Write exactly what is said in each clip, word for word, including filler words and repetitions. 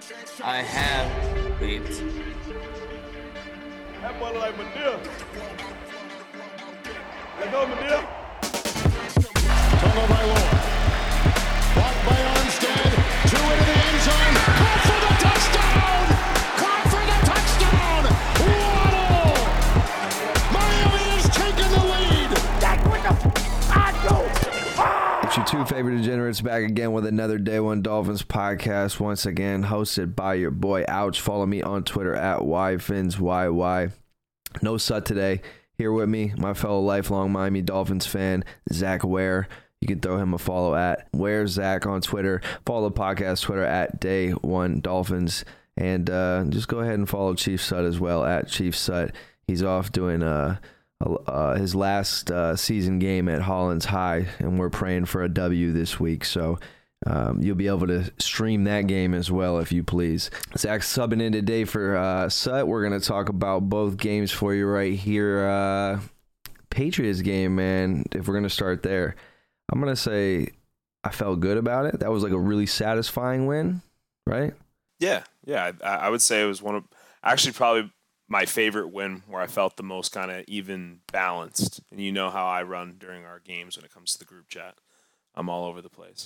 I have leads. That boy like Madea. Let go, Madea. Turnover by Lord. Blocked by Armstead. Two into the end zone. Caught for the touchdown! Caught for the touchdown! Waddle! Miami has taken the lead. That's what the I go. It's your two favorite degenerates back again with another Day One Dolphins podcast. Once again, hosted by your boy Ouch. Follow me on Twitter at YFinsYY. No Sut today. Here with me, my fellow lifelong Miami Dolphins fan, Zach Ware. You can throw him a follow at Where Zach on Twitter. Follow the podcast Twitter at Day One Dolphins. And uh, just go ahead and follow Chief Sut as well at Chief Sut. He's off doing uh, uh, his last uh, season game at Hollins High, and we're praying for a W this week. So um, you'll be able to stream that game as well if you please. Zach's subbing in today for uh, Sut. We're going to talk about both games for you right here. Uh, Patriots game, man, if we're going to start there. I'm going to say I felt good about it. That was like a really satisfying win, right? Yeah, yeah. I, I would say it was one of, actually probably my favorite win where I felt the most kind of even balanced. And you know how I run during our games when it comes to the group chat. I'm all over the place.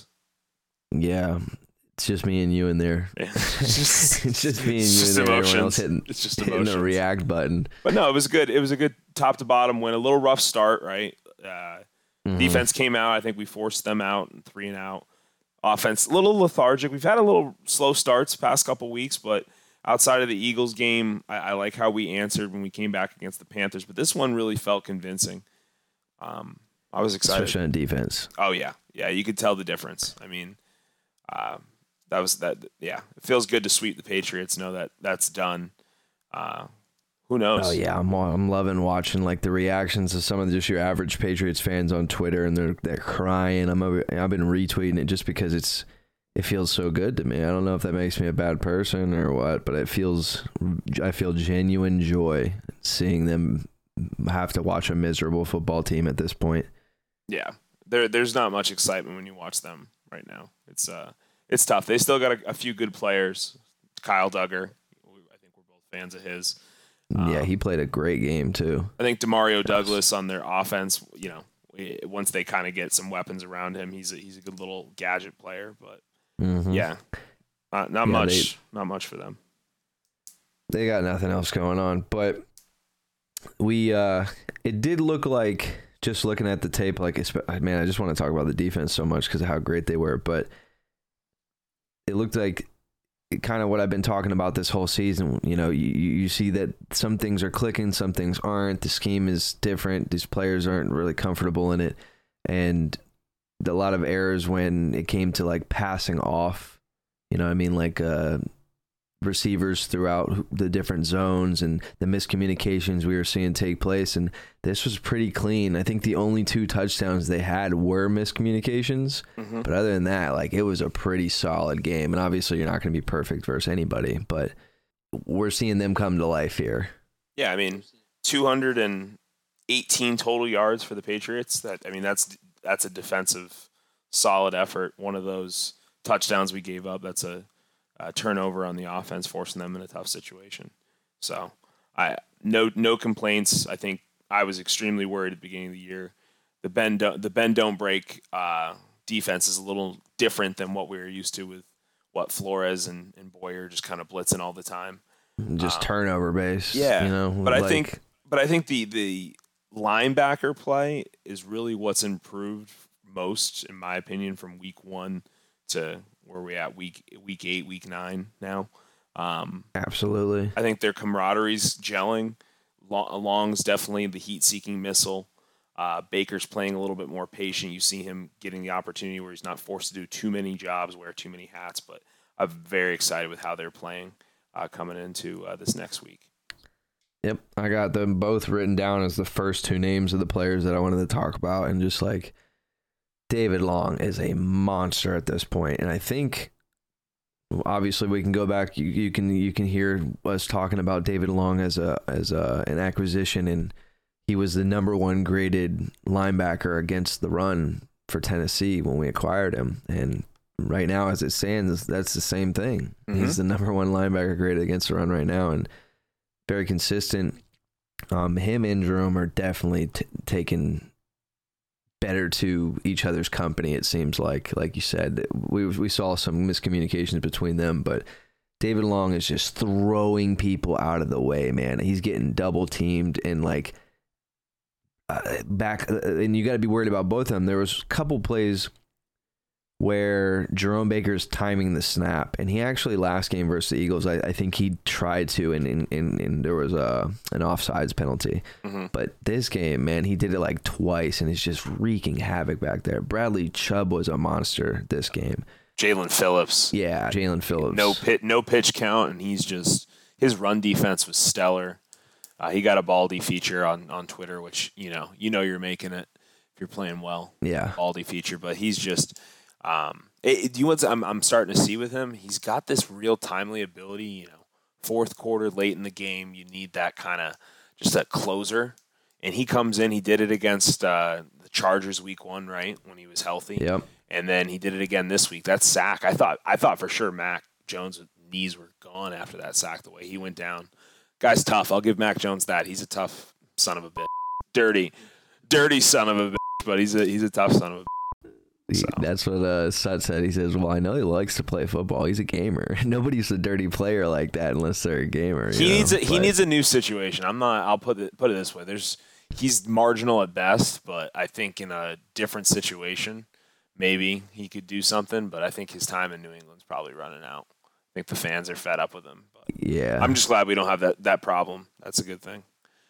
Yeah, it's just me and you in there. Yeah. It's just, it's just me and it's you just in there. emotions. Everyone else hitting, it's just hitting emotions. the react button. But no, it was good. It was a good top to bottom win. A little rough start, right? Uh, mm-hmm. Defense came out. I think we forced them out and three and out. Offense, a little lethargic. We've had a little slow starts past couple weeks, but outside of the Eagles game, I, I like how we answered when we came back against the Panthers. But this one really felt convincing. Um, I was excited. Especially on defense. Oh, yeah. Yeah, you could tell the difference. I mean, uh, that was that. Yeah, it feels good to sweep the Patriots. Know that that's done. Uh, who knows? Oh yeah, I'm I'm loving watching like the reactions of some of the, just your average Patriots fans on Twitter, and they're they're crying. I'm over, I've been retweeting it just because it's it feels so good to me. I don't know if that makes me a bad person or what, but it feels I feel genuine joy seeing them have to watch a miserable football team at this point. Yeah, there there's not much excitement when you watch them right now. It's uh it's tough. They still got a, a few good players. Kyle Duggar, I think we're both fans of his. Yeah, um, he played a great game too. I think Demario Douglas on their offense, you know, once they kind of get some weapons around him, he's a, he's a good little gadget player. But mm-hmm. yeah, not not yeah, much, they, not much for them. They got nothing else going on, but we uh, it did look like, just looking at the tape, like, man, I just want to talk about the defense so much because of how great they were, but it looked like kind of what I've been talking about this whole season. You know, you, you see that some things are clicking, some things aren't. The scheme is different. These players aren't really comfortable in it. And a lot of errors when it came to like passing off, you know what I mean? Like uh, receivers throughout the different zones and the miscommunications we were seeing take place. And this was pretty clean. I think the only two touchdowns they had were miscommunications. Mm-hmm. But other than that, like, it was a pretty solid game. And obviously you're not going to be perfect versus anybody, but we're seeing them come to life here. Yeah, I mean, two hundred eighteen total yards for the Patriots. That I mean, that's that's a defensive solid effort. One of those touchdowns we gave up, that's a Uh, turnover on the offense, forcing them in a tough situation. So, I no no complaints. I think I was extremely worried at the beginning of the year. The bend don't, the bend don't break uh, defense is a little different than what we were used to with what Flores and, and Boyer just kind of blitzing all the time. Just um, turnover based. Yeah, you know. But like, I think but I think the the linebacker play is really what's improved most, in my opinion, from week one to where we at week week eight, week nine now. Um, Absolutely. I think their camaraderie's gelling. Long's definitely the heat-seeking missile. Uh, Baker's playing a little bit more patient. You see him getting the opportunity where he's not forced to do too many jobs, wear too many hats. But I'm very excited with how they're playing uh, coming into uh, this next week. Yep, I got them both written down as the first two names of the players that I wanted to talk about, and just like, David Long is a monster at this point, and I think obviously we can go back. You, you can you can hear us talking about David Long as a as a, an acquisition, and he was the number one graded linebacker against the run for Tennessee when we acquired him, and right now, as it stands, that's the same thing. Mm-hmm. He's the number one linebacker graded against the run right now, and very consistent. Um, him and Jerome are definitely t- taking better to each other's company. It seems like, like you said, we we saw some miscommunications between them, but David Long is just throwing people out of the way, man. He's getting double teamed and like uh, back, uh, and you got to be worried about both of them. There was a couple plays where Jerome Baker's timing the snap, and he actually last game versus the Eagles, I, I think he tried to, and, and, and, and there was a an offsides penalty. Mm-hmm. But this game, man, he did it like twice, and he's just wreaking havoc back there. Bradley Chubb was a monster this game. Jalen Phillips. Yeah, Jalen Phillips. No pit, no pitch count, and he's just his run defense was stellar. Uh, he got a Baldy feature on, on Twitter, which you know you know you're making it if you're playing well. Yeah, Baldy feature, but he's just. Um, it, do you want? To, I'm I'm starting to see with him. He's got this real timely ability. You know, fourth quarter, late in the game, you need that kind of just a closer, and he comes in. He did it against uh, the Chargers week one, right when he was healthy. Yep. And then he did it again this week. That sack, I thought I thought for sure Mac Jones' knees were gone after that sack, the way he went down. Guy's tough. I'll give Mac Jones that. He's a tough son of a bitch. Dirty. Dirty son of a bitch, but he's a he's a tough son of a bitch. So. That's what uh, Sut said. He says, well, I know he likes to play football. He's a gamer. Nobody's a dirty player like that unless they're a gamer. He know? needs a, but, he needs a new situation. I'm not I'll put it put it this way. There's he's marginal at best, but I think in a different situation maybe he could do something, but I think his time in New England's probably running out. I think the fans are fed up with him. But yeah, I'm just glad we don't have that, that problem. That's a good thing.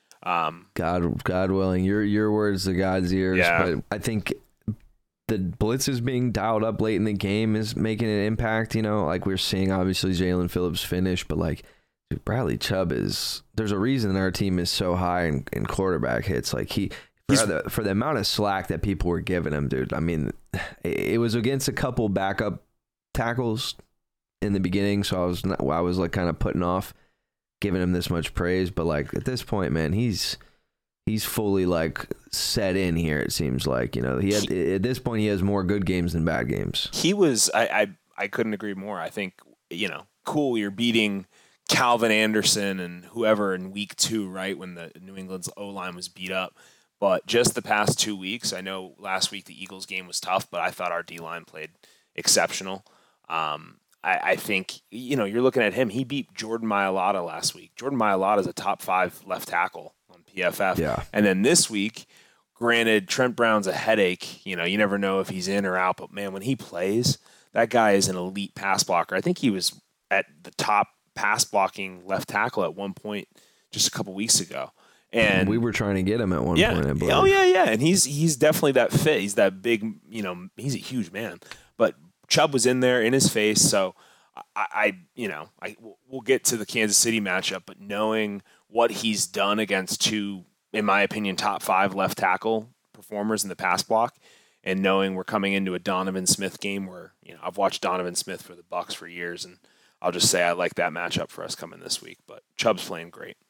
Um, God, God willing, your your words to God's ears. Yeah. But I think the blitzes being dialed up late in the game is making an impact. You know, like we're seeing obviously Jalen Phillips finish, but like dude, Bradley Chubb is. There's a reason our team is so high in, in quarterback hits. Like he. For the, for the amount of slack that people were giving him, dude. I mean, it was against a couple backup tackles in the beginning, so I was not, I was like kind of putting off giving him this much praise. But like at this point, man, he's he's fully like set in here. It seems like you know he had at this point he has more good games than bad games. He was. I I, I couldn't agree more. I think you know, cool. You're beating Calvin Anderson and whoever in week two, right when the New England's O line was beat up. But just the past two weeks, I know last week the Eagles game was tough, but I thought our D-line played exceptional. Um, I, I think, you know, you're looking at him. He beat Jordan Mailata last week. Jordan Mailata is a top five left tackle on P F F. Yeah. And then this week, granted, Trent Brown's a headache. You know, you never know if he's in or out. But, man, when he plays, that guy is an elite pass blocker. I think he was at the top pass blocking left tackle at one point just a couple weeks ago. And we were trying to get him at one yeah. point. I believe. Oh yeah, yeah, and he's he's definitely that fit. He's that big, you know, he's a huge man. But Chubb was in there in his face, so I, I you know, I we'll get to the Kansas City matchup, but knowing what he's done against two, in my opinion, top five left tackle performers in the pass block, and knowing we're coming into a Donovan Smith game where you know I've watched Donovan Smith for the Bucs for years, and I'll just say I like that matchup for us coming this week. But Chubb's playing great.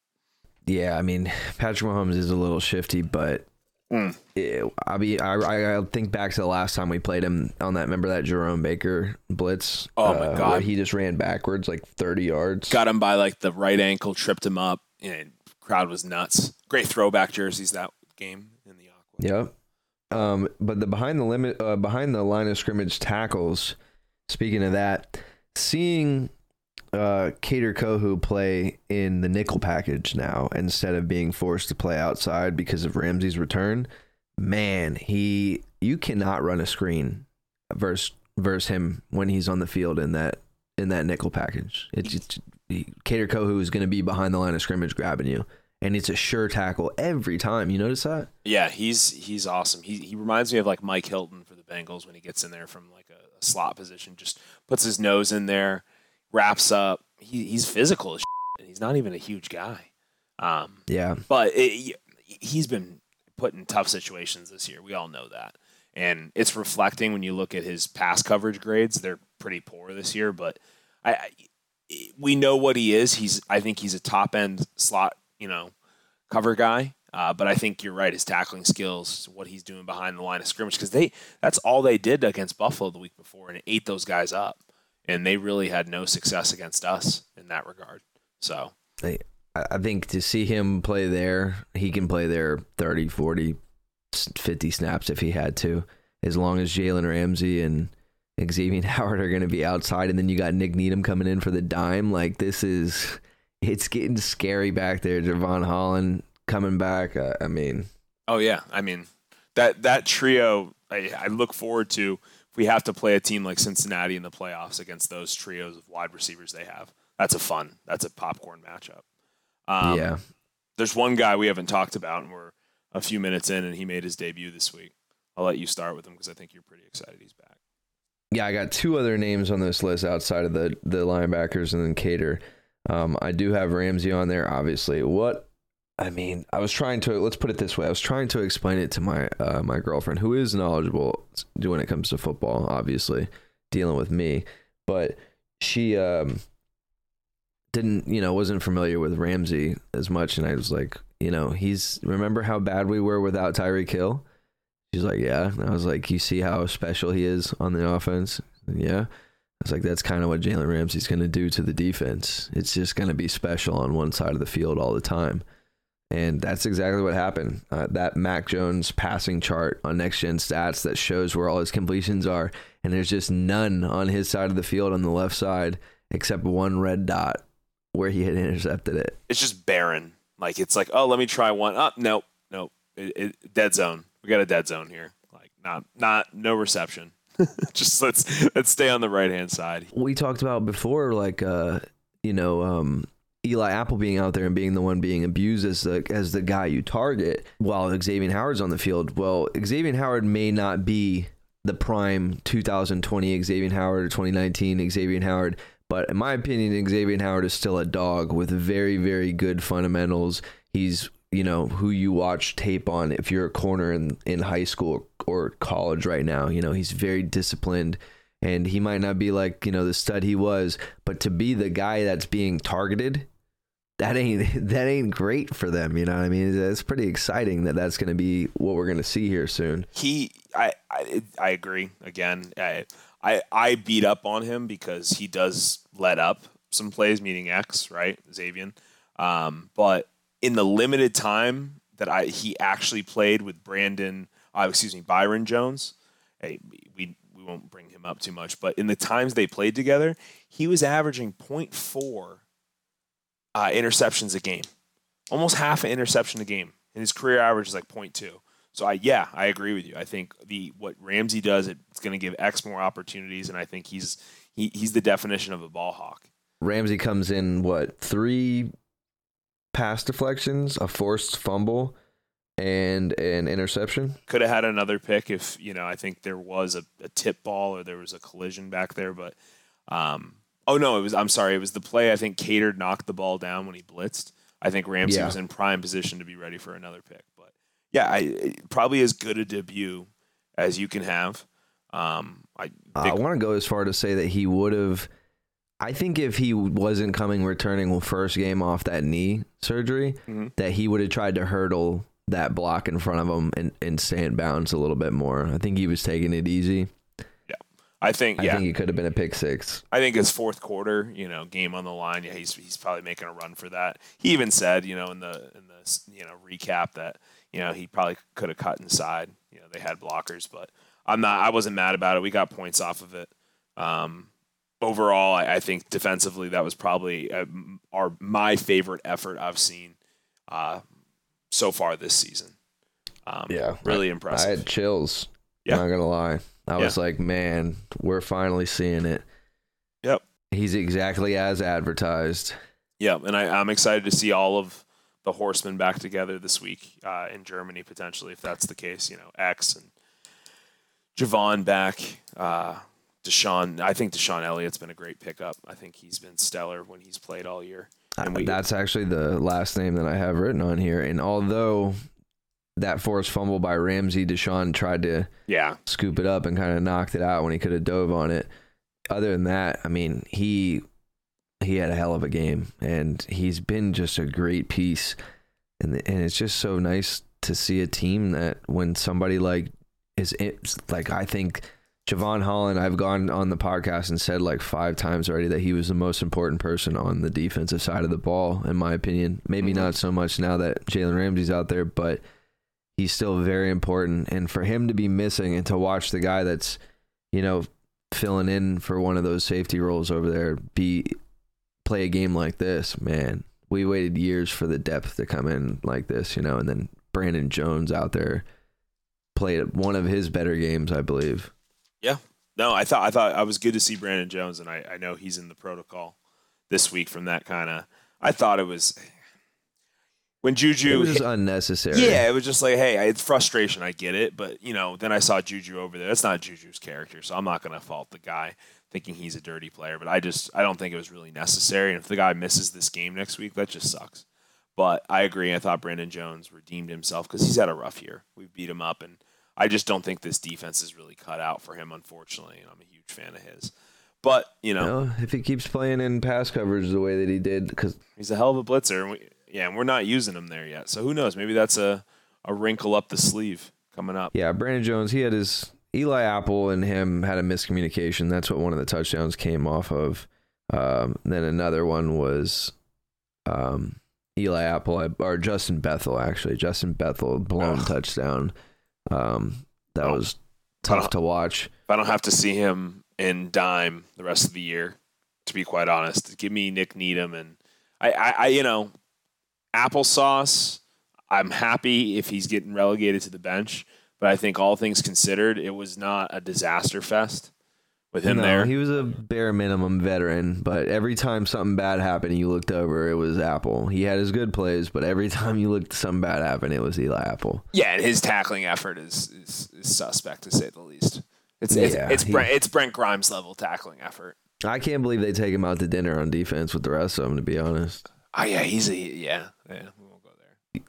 Yeah, I mean, Patrick Mahomes is a little shifty, but mm. it, I mean, I, I think back to the last time we played him on that. Remember that Jerome Baker blitz? Oh my uh, god, where he just ran backwards like thirty yards. Got him by like the right ankle, tripped him up, and crowd was nuts. Great throwback jerseys that game in the Aqua. Yep. Um, but the behind the limit, uh, behind the line of scrimmage tackles. Speaking of that, seeing. Uh, Kader Kohou play in the nickel package now instead of being forced to play outside because of Ramsey's return. Man, he you cannot run a screen versus versus him when he's on the field in that in that nickel package. It's, it's Kader Kohou is going to be behind the line of scrimmage grabbing you, and it's a sure tackle every time. You notice that? Yeah, he's he's awesome. He he reminds me of like Mike Hilton for the Bengals when he gets in there from like a, a slot position, just puts his nose in there. Wraps up. He he's physical as shit, and he's not even a huge guy. Um, yeah, but it, he's been put in tough situations this year. We all know that, and it's reflecting when you look at his pass coverage grades. They're pretty poor this year, but I, I we know what he is. He's I think he's a top end slot, you know, cover guy. Uh, but I think you're right. His tackling skills, what he's doing behind the line of scrimmage, because they that's all they did against Buffalo the week before, and it ate those guys up. And they really had no success against us in that regard. So I, I think to see him play there, he can play there thirty, forty, fifty snaps if he had to, as long as Jalen Ramsey and Xavier Howard are going to be outside. And then you got Nick Needham coming in for the dime. Like, this is, it's getting scary back there. Javon Holland coming back. Uh, I mean, oh yeah, I mean that that trio. I, I look forward to if we have to play a team like Cincinnati in the playoffs against those trios of wide receivers they have. That's a fun. That's a popcorn matchup. Um, yeah. There's one guy we haven't talked about, and we're a few minutes in, and he made his debut this week. I'll let you start with him because I think you're pretty excited he's back. Yeah, I got two other names on this list outside of the the linebackers and then Cater. Um, I do have Ramsey on there, obviously. What I mean, I was trying to, let's put it this way. I was trying to explain it to my uh, my girlfriend, who is knowledgeable when it comes to football, obviously, dealing with me. But she um, didn't, you know, wasn't familiar with Ramsey as much. And I was like, you know, he's, remember how bad we were without Tyreek Hill? She's like, yeah. And I was like, you see how special he is on the offense? And yeah. I was like, that's kind of what Jalen Ramsey's going to do to the defense. It's just going to be special on one side of the field all the time. And that's exactly what happened. Uh, that Mac Jones passing chart on Next Gen Stats that shows where all his completions are, and there's just none on his side of the field on the left side except one red dot where he had intercepted it. It's just barren. Like, it's like, oh, let me try one. Oh, nope, nope. It, it, dead zone. We got a dead zone here. Like, not, not, no reception. Just let's let's stay on the right hand side. We talked about before, like, uh, you know, um, Eli Apple being out there and being the one being abused as the as the guy you target while Xavier Howard's on the field. Well, Xavier Howard may not be the prime two thousand twenty Xavier Howard or twenty nineteen Xavier Howard, but in my opinion, Xavier Howard is still a dog with very, very good fundamentals. He's, you know, who you watch tape on if you're a corner in, in high school or college right now. You know, he's very disciplined. And he might not be like, you know, the stud he was, but to be the guy that's being targeted, that ain't that ain't great for them. You know what I mean? It's pretty exciting that that's going to be what we're going to see here soon. He, I, I, I agree. Again, I, I, I beat up on him because he does let up some plays, meaning X, right, Xavier. Um, but in the limited time that I he actually played with Brandon, uh, excuse me, Byron Jones, hey, we. We won't bring him up too much, but in the times they played together, he was averaging point four uh, interceptions a game, almost half an interception a game, and his career average is like point two. So I, yeah, I agree with you. I think the what Ramsey does, it's going to give X more opportunities, and I think he's he, he's the definition of a ball hawk. Ramsey comes in what three pass deflections, a forced fumble, and an interception. Could have had another pick if, you know, I think there was a, a tip ball or there was a collision back there, but um, oh no, it was, I'm sorry, it was the play. I think Cater knocked the ball down when he blitzed. I think Ramsey yeah. was in prime position to be ready for another pick, but yeah, I probably as good a debut as you can have. Um, I, think- uh, I want to go as far to say that he would have, I think if he wasn't coming returning first game off that knee surgery, mm-hmm. that he would have tried to hurdle that block in front of him and, and stay in bounds a little bit more. I think he was taking it easy. Yeah. I think, I yeah. think it could have been a pick six. I think his fourth quarter, you know, game on the line, yeah, he's he's probably making a run for that. He even said, you know, in the in the you know recap that, you know, he probably could have cut inside. You know, they had blockers, but I'm not I wasn't mad about it. We got points off of it. Um, overall, I, I think defensively that was probably uh, our my favorite effort I've seen uh so far this season. Um, yeah. Really I, impressive. I had chills. Yeah. Not going to lie. I yeah. was like, man, we're finally seeing it. Yep. He's exactly as advertised. Yeah. And I, I'm excited to see all of the horsemen back together this week uh, in Germany, potentially, if that's the case. You know, X and Javon back. Uh, Deshaun. I think Deshaun Elliott's been a great pickup. I think he's been stellar when he's played all year. And we, That's actually the last name that I have written on here. And although that forced fumble by Ramsey, Deshaun tried to yeah. scoop it up and kind of knocked it out when he could have dove on it. Other than that, I mean, he he had a hell of a game, and he's been just a great piece. and and it's just so nice to see a team that when somebody like is it's like I think Javon Holland, I've gone on the podcast and said like five times already that he was the most important person on the defensive side of the ball, in my opinion. Maybe mm-hmm. not so much now that Jalen Ramsey's out there, but he's still very important. And for him to be missing and to watch the guy that's, you know, filling in for one of those safety roles over there be play a game like this, man, we waited years for the depth to come in like this, you know, and then Brandon Jones out there played one of his better games, I believe. Yeah. No, I thought I thought I was good to see Brandon Jones, and I, I know he's in the protocol this week from that kind of. I thought it was when Juju. It was just unnecessary. Yeah, it was just like, hey, it's frustration. I get it, but you know, then I saw Juju over there. That's not Juju's character, so I'm not going to fault the guy thinking he's a dirty player. But I just I don't think it was really necessary. And if the guy misses this game next week, that just sucks. But I agree. I thought Brandon Jones redeemed himself because he's had a rough year. We beat him up and. I just don't think this defense is really cut out for him, unfortunately. And I'm a huge fan of his. But, you know. No, if he keeps playing in pass coverage the way that he did. Because he's a hell of a blitzer. And we, yeah, and we're not using him there yet. So who knows? Maybe that's a, a wrinkle up the sleeve coming up. Yeah, Brandon Jones, he had his – Eli Apple and him had a miscommunication. That's what one of the touchdowns came off of. Um, then another one was um, Eli Apple – or Justin Bethel, actually. Justin Bethel, blown Ugh. touchdown. Um, that oh, was tough to watch. If I don't have to see him in dime the rest of the year, to be quite honest, give me Nick Needham and I, I, I you know, applesauce. I'm happy if he's getting relegated to the bench, but I think all things considered, it was not a disaster fest with him no, there. He was a bare minimum veteran, but every time something bad happened, you looked over, it was Apple. He had his good plays, but every time you looked something bad happen, it was Eli Apple. Yeah, and his tackling effort is is, is suspect to say the least. It's it's yeah, it's, he, Brent, it's Brent Grimes level tackling effort. I can't believe they take him out to dinner on defense with the rest of them, to be honest. Oh yeah, he's a yeah yeah. We won't go there.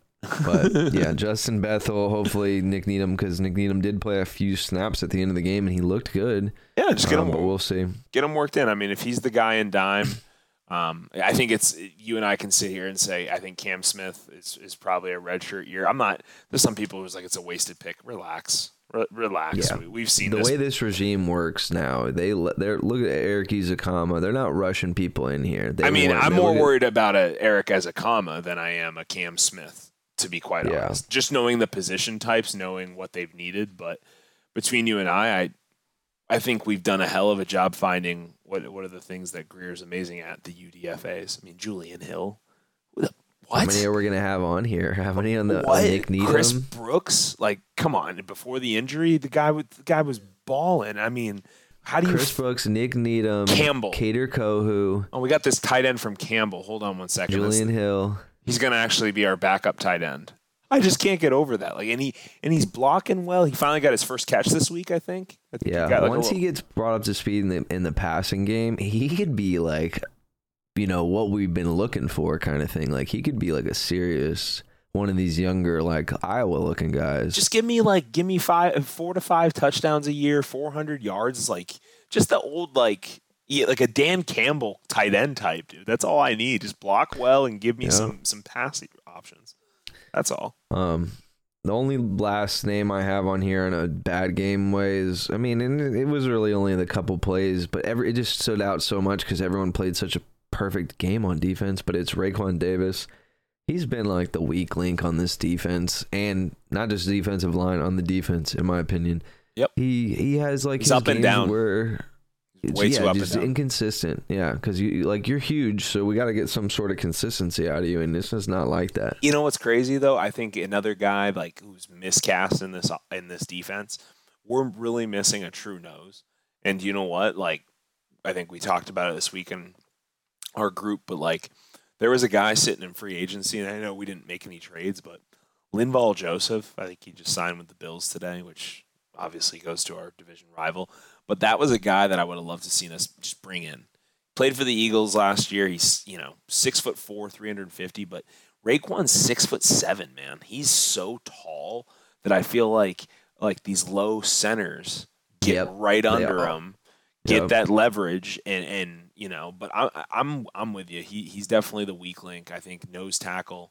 But yeah, Justin Bethel, hopefully Nick Needham, because Nick Needham did play a few snaps at the end of the game and he looked good. Yeah, just get him. Um, but we'll see. Get him worked in. I mean, if he's the guy in dime, um, I think it's you and I can sit here and say I think Cam Smith is is probably a redshirt year. I'm not. There's some people who's like it's a wasted pick. Relax, Re- relax. Yeah. We, we've seen the this. way this regime works now. They they're look at Eric Ezukanma. They're not rushing people in here. They I mean, want, I'm more at, worried about a Eric Ezukanma than I am a Cam Smith. To be quite yeah. honest, just knowing the position types, knowing what they've needed. But between you and I, I, I think we've done a hell of a job finding what what are the things that Greer's amazing at, the U D F As. I mean, Julian Hill. What? How many are we going to have on here? How many on the what? On Nick Needham? Chris Brooks? Like, come on. Before the injury, the guy, with, the guy was balling. I mean, how do you... Chris Brooks, Nick Needham. Campbell. Kader Kohu. Oh, we got this tight end from Campbell. Hold on one second. Julian That's, Hill. He's going to actually be our backup tight end. I just can't get over that. Like, and he and he's blocking well. He finally got his first catch this week, I think. I think yeah. He got, like, Once little... he gets brought up to speed in the in the passing game, he could be like, you know, what we've been looking for, kind of thing. Like he could be like a serious one of these younger, like Iowa looking guys. Just give me like give me five, four to five touchdowns a year, four hundred yards. Like just the old like. Yeah, like a Dan Campbell tight end type, dude. That's all I need. Just block well and give me yeah. some some passing options. That's all. Um, the only last name I have on here in a bad game way is, I mean, and it was really only the couple plays, but every it just stood out so much because everyone played such a perfect game on defense. But it's Raekwon Davis. He's been like the weak link on this defense, and not just defensive line, on the defense, in my opinion. Yep. He he has like He's his up and games down. where. Way yeah, too up just and down. inconsistent. Yeah, because you like you're huge, so we got to get some sort of consistency out of you, and this is not like that. You know what's crazy though? I think another guy like who's miscast in this in this defense, we're really missing a true nose. And you know what? Like, I think we talked about it this week in our group, but like, there was a guy sitting in free agency, and I know we didn't make any trades, but Linval Joseph, I think he just signed with the Bills today, which obviously goes to our division rival. But that was a guy that I would have loved to seen us just bring in. Played for the Eagles last year. He's, you know, six foot four, three hundred fifty, but Raekwon's six foot seven, man. He's so tall that I feel like like these low centers get yep. right under yep. him, get yep. that leverage, and and you know. But I, I'm I'm with you. He he's definitely the weak link. I think nose tackle.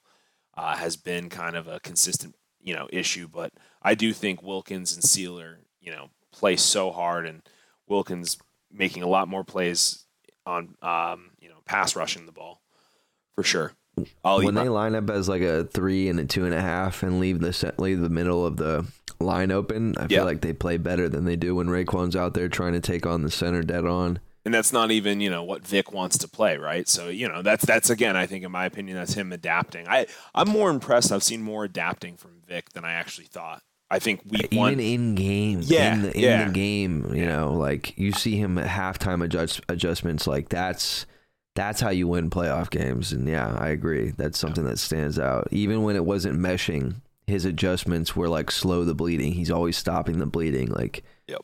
uh, has been kind of a consistent, you know, issue. But I do think Wilkins and Sealer, you know, play so hard, and Wilkins making a lot more plays on, um, you know, pass rushing the ball for sure. I'll when they line up as like a three and a two and a half and leave the set, leave the middle of the line open, I feel yeah. like they play better than they do when Raekwon's out there trying to take on the center dead on. And that's not even, you know, what Vic wants to play, right? So, you know, that's that's again, I think in my opinion, that's him adapting. I I'm more impressed. I've seen more adapting from Vic than I actually thought. I think week even one, in game, yeah, in the, in yeah. the game, you know, like you see him at halftime adjust, adjustments. Like that's that's how you win playoff games. And yeah, I agree. That's something that stands out. Even when it wasn't meshing, his adjustments were like slow the bleeding. He's always stopping the bleeding. Like, yep.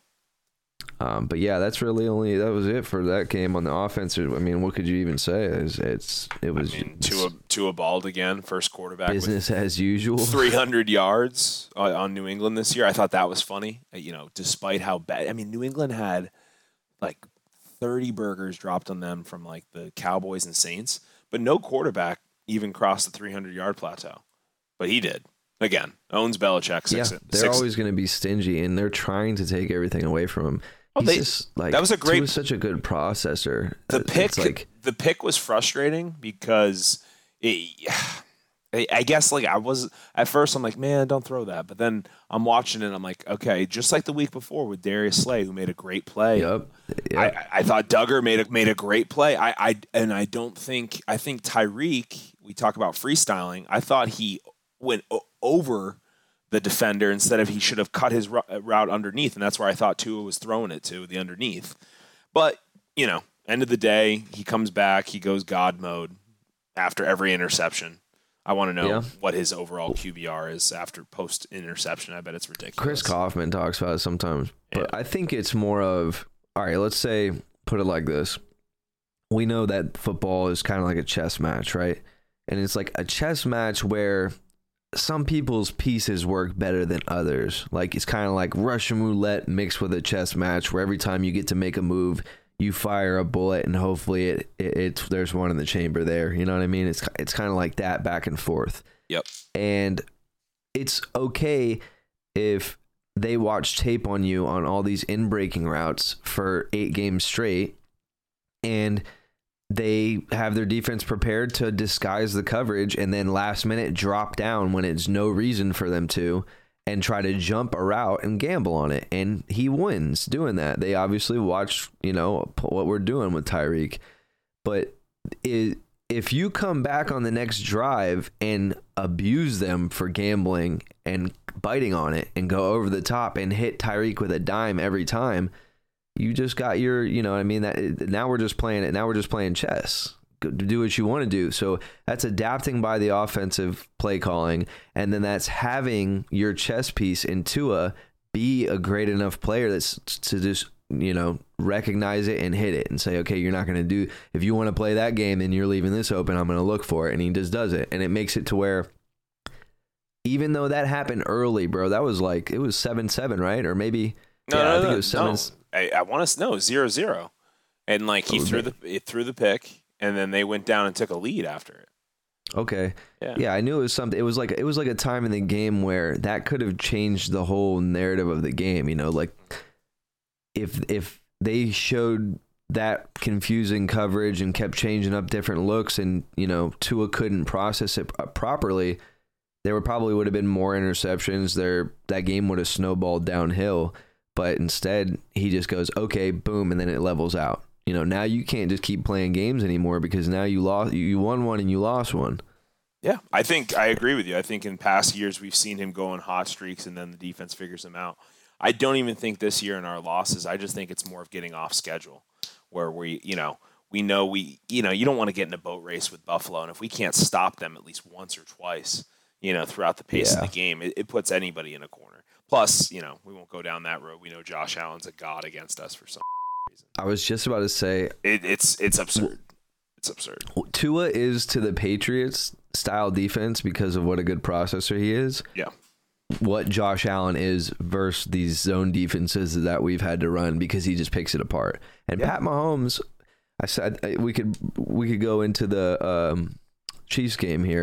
Um, but yeah, that's really only that was it for that game on the offense. I mean, what could you even say? It's, it's it was I mean, Tua Tua balled again, first quarterback, business as usual. three hundred yards on, on New England this year. I thought that was funny. You know, despite how bad. I mean, New England had like thirty burgers dropped on them from like the Cowboys and Saints, but no quarterback even crossed the three hundred yard plateau. But he did. Again, owns Belichick. Six, yeah, they're six, always going to be stingy, and they're trying to take everything away from him. Oh, He's they, just, like, that was a great. He was such a good processor. The It's pick, like, the pick was frustrating because, it, I guess, like I was at first, I'm like, man, don't throw that. But then I'm watching it, I'm like, okay, just like the week before with Darius Slay, who made a great play. Yep. yep. I, I thought Duggar made a made a great play. I, I and I don't think I think Tyreek. We talk about freestyling. I thought he went o- over the defender instead of he should have cut his route underneath, and that's where I thought Tua was throwing it to, the underneath. But, you know, end of the day, he comes back, he goes God mode after every interception. I want to know yeah. what his overall Q B R is after post-interception. I bet it's ridiculous. Chris Kaufman talks about it sometimes, but yeah. I think it's more of, all right, let's say, put it like this. We know that football is kind of like a chess match, right? And it's like a chess match where some people's pieces work better than others. Like it's kind of like Russian roulette mixed with a chess match where every time you get to make a move, you fire a bullet and hopefully it, it it's there's one in the chamber there. You know what I mean? It's it's kind of like that back and forth. Yep. And it's okay if they watch tape on you on all these in-breaking routes for eight games straight and they have their defense prepared to disguise the coverage and then last minute drop down when it's no reason for them to and try to jump a route and gamble on it. And he wins doing that. They obviously watch, you know, what we're doing with Tyreek. But it, if you come back on the next drive and abuse them for gambling and biting on it and go over the top and hit Tyreek with a dime every time, you just got your, you know what I mean? That now we're just playing it. Now we're just playing chess. Do what you want to do. So that's adapting by the offensive play calling. And then that's having your chess piece in Tua be a great enough player that's to just, you know, recognize it and hit it and say, okay, you're not going to do, if you want to play that game, then you're leaving this open. I'm going to look for it. And he just does it. And it makes it to where, even though that happened early, bro, that was like, it was seven seven, right? Or maybe, no, yeah, no, I think no, it was seven. no. I, I want to know zero zero, and like he oh, threw the it threw the pick, and then they went down and took a lead after it. Okay. Yeah. Yeah, I knew it was something. It was like it was like a time in the game where that could have changed the whole narrative of the game. You know, like if if they showed that confusing coverage and kept changing up different looks, and you know Tua couldn't process it properly, there would probably would have been more interceptions. There, that game would have snowballed downhill. But instead, he just goes, okay, boom, and then it levels out. You know, now you can't just keep playing games anymore because now you lost, you won one and you lost one. Yeah, I think I agree with you. I think in past years we've seen him go on hot streaks and then the defense figures him out. I don't even think this year in our losses. I just think it's more of getting off schedule, where we, you know, we know we, you know, you don't want to get in a boat race with Buffalo, and if we can't stop them at least once or twice, you know, throughout the pace yeah. of the game, it, it puts anybody in a corner. Plus, you know, we won't go down that road. We know Josh Allen's a god against us for some reason. I was just about to say it, it's it's absurd. It's absurd. Tua is to the Patriots style defense because of what a good processor he is. Yeah. What Josh Allen is versus these zone defenses that we've had to run because he just picks it apart. And yeah. Pat Mahomes, I said we could we could go into the um, Chiefs game here. Yeah.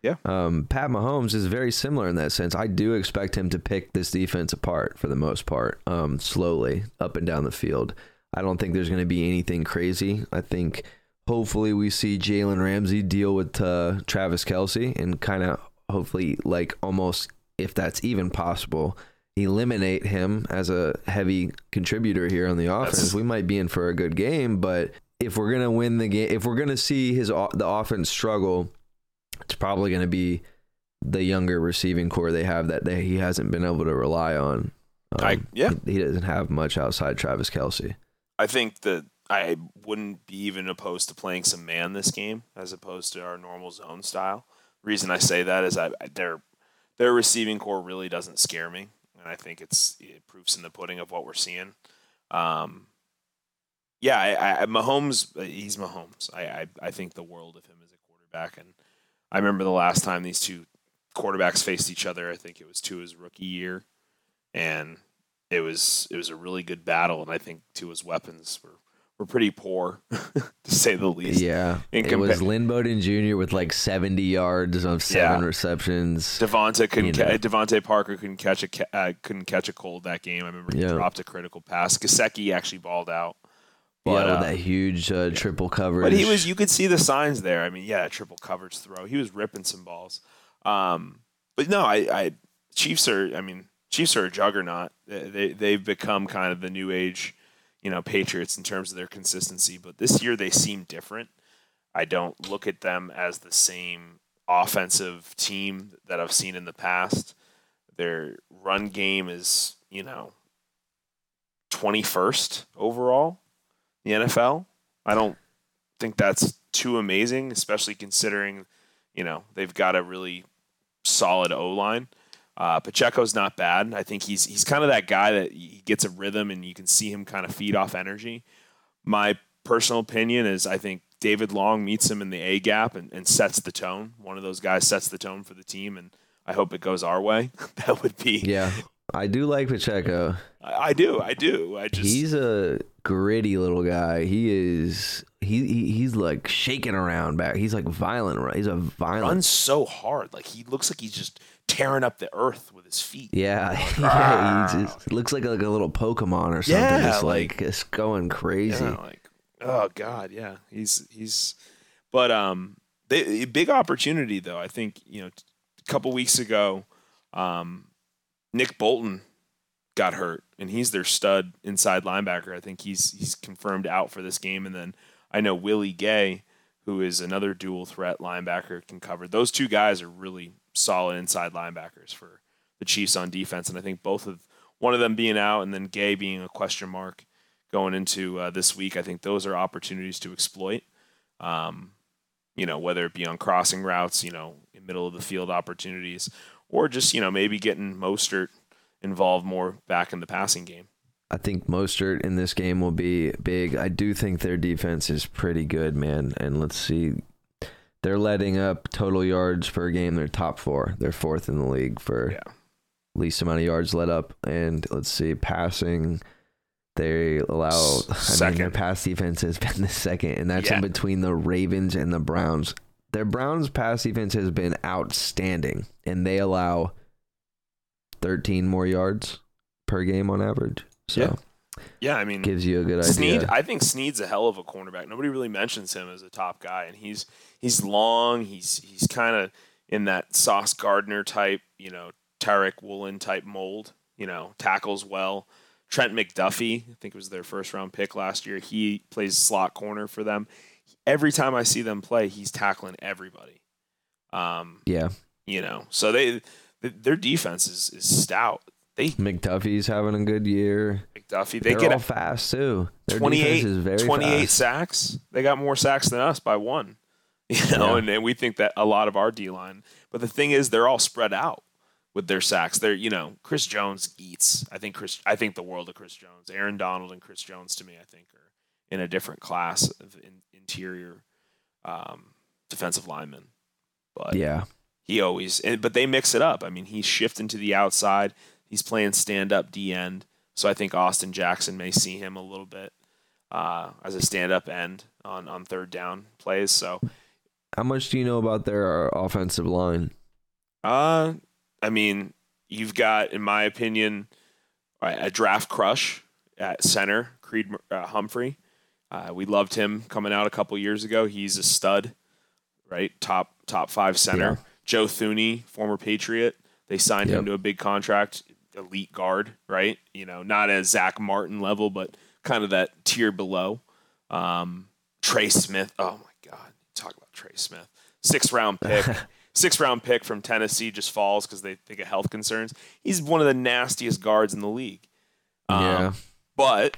Yeah. Um, Pat Mahomes is very similar in that sense. I do expect him to pick this defense apart for the most part, um, slowly up and down the field. I don't think there's going to be anything crazy. I think hopefully we see Jalen Ramsey deal with uh, Travis Kelce and kind of hopefully like almost, if that's even possible, eliminate him as a heavy contributor here on the offense. That's... We might be in for a good game, but if we're going to win the game, if we're going to see his the offense struggle, it's probably going to be the younger receiving core they have that they, he hasn't been able to rely on. Um, I, yeah. He, he doesn't have much outside Travis Kelce. I think that I wouldn't be even opposed to playing some man this game as opposed to our normal zone style. The reason I say that is I, their their receiving core really doesn't scare me, and I think it's it proofs in the pudding of what we're seeing. Um, yeah, I, I, Mahomes, he's Mahomes. I, I I think the world of him as a quarterback, and I remember the last time these two quarterbacks faced each other. I think it was Tua's rookie year, and it was it was a really good battle, and I think Tua's weapons were, were pretty poor, to say the least. Yeah, In it compa- was Lynn Bowden Junior with like seventy yards of seven Yeah. receptions. Devonta couldn't You know. ca- Devontae Parker couldn't catch a ca- uh, couldn't catch a cold that game. I remember he Yeah. dropped a critical pass. Gesicki actually balled out, but yeah, with uh, that huge uh, triple coverage. but he was you could see the signs there. I mean, yeah, triple coverage throw. He was ripping some balls. Um, but no, I, I Chiefs are. I mean. Chiefs are a juggernaut. They they've become kind of the new age, you know, Patriots in terms of their consistency. But this year they seem different. I don't look at them as the same offensive team that I've seen in the past. Their run game is, you know, twenty-first overall in the N F L. I don't think that's too amazing, especially considering, you know, they've got a really solid O-line. Uh, Pacheco's not bad. I think he's he's kind of that guy that he gets a rhythm and you can see him kind of feed off energy. My personal opinion is I think David Long meets him in the A gap and, and sets the tone. One of those guys sets the tone for the team, and I hope it goes our way. That would be Yeah, I do like Pacheco. I, I do, I do. I just He's a gritty little guy. He is. He, he he's like shaking around back. He's like violent. Right? He's a violent. runs so hard. Like he looks like he's just tearing up the earth with his feet. Yeah, yeah. He just looks like like a little Pokemon or something. Yeah, just like, like- it's going crazy. Yeah, like oh god, yeah. He's he's, but um, they, big opportunity though. I think you know, a couple weeks ago, um, Nick Bolton got hurt, and he's their stud inside linebacker. I think he's he's confirmed out for this game, and then I know Willie Gay, who is another dual threat linebacker, can cover. Those two guys are really solid inside linebackers for the Chiefs on defense, and I think both of one of them being out and then Gay being a question mark going into uh, this week, I think those are opportunities to exploit. Um, you know, whether it be on crossing routes, you know, in middle of the field opportunities, or just you know maybe getting Mostert involved more back in the passing game. I think Mostert in this game will be big. I do think their defense is pretty good, man. And let's see. They're letting up total yards per game. They're top four. They're fourth in the league for Yeah. least amount of yards let up. And let's see, passing, they allow, I mean, Second. their pass defense has been the second, and that's Yeah. in between the Ravens and the Browns. Their Browns pass defense has been outstanding, and they allow thirteen more yards per game on average. So Yeah. Yeah, I mean, gives you a good idea. Snead, I think Snead's a hell of a cornerback. Nobody really mentions him as a top guy, and he's he's long. He's he's kind of in that Sauce Gardner type, you know, Tarek Woolen type mold. You know, tackles well. Trent McDuffie, I think it was their first round pick last year. He plays slot corner for them. Every time I see them play, he's tackling everybody. Um, Yeah. you know, so they their defense is, is stout. They McDuffie's having a good year. McDuffie, they They're get all fast too. Their twenty-eight, defense is very twenty-eight fast. sacks. They got more sacks than us by one. You know, Yeah. and, and we think that a lot of our D line. But the thing is, they're all spread out with their sacks. They're, you know, Chris Jones eats. I think Chris. I think the world of Chris Jones. Aaron Donald and Chris Jones, to me, I think are in a different class of in, interior um, defensive linemen. But Yeah. he always. And, but they mix it up. I mean, he's shifting to the outside. He's playing stand-up D end, so I think Austin Jackson may see him a little bit uh, as a stand-up end on, on third down plays. So How much do you know about their offensive line? Uh, I mean, you've got, in my opinion, a draft crush at center, Creed uh, Humphrey. Uh, we loved him coming out a couple years ago. He's a stud, right? Top top five center. Yeah. Joe Thuney, former Patriot. They signed yep. him to a big contract, elite guard, right? You know, not as Zach Martin level, but kind of that tier below. Um, Trey Smith. Oh my God, talk about Trey Smith. Sixth round pick. Sixth round pick from Tennessee just falls because they, they get health concerns. He's one of the nastiest guards in the league. Um, yeah. But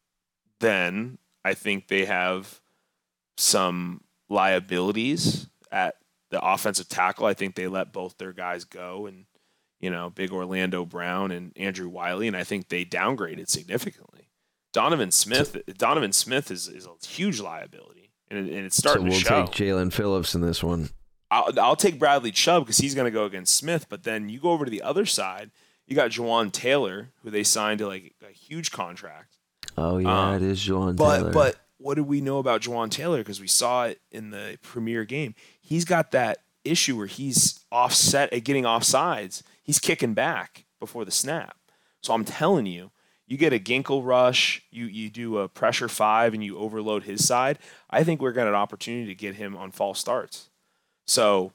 then I think they have some liabilities at the offensive tackle. I think they let both their guys go, and you know, big Orlando Brown and Andrew Wiley, and I think they downgraded significantly. Donovan Smith, Donovan Smith is, is a huge liability, and, it, and it's starting so we'll to show. Take Jalen Phillips in this one. I'll, I'll take Bradley Chubb because he's going to go against Smith, but then you go over to the other side, you got Juwan Taylor, who they signed to like a huge contract. Oh yeah, um, it is Juwan but, Taylor. But what do we know about Juwan Taylor? Because we saw it in the premier game. He's got that issue where he's offset at getting offsides. He's kicking back before the snap. So I'm telling you, you get a Ginkle rush, you you do a pressure five, and you overload his side. I think we're going to have an opportunity to get him on false starts. So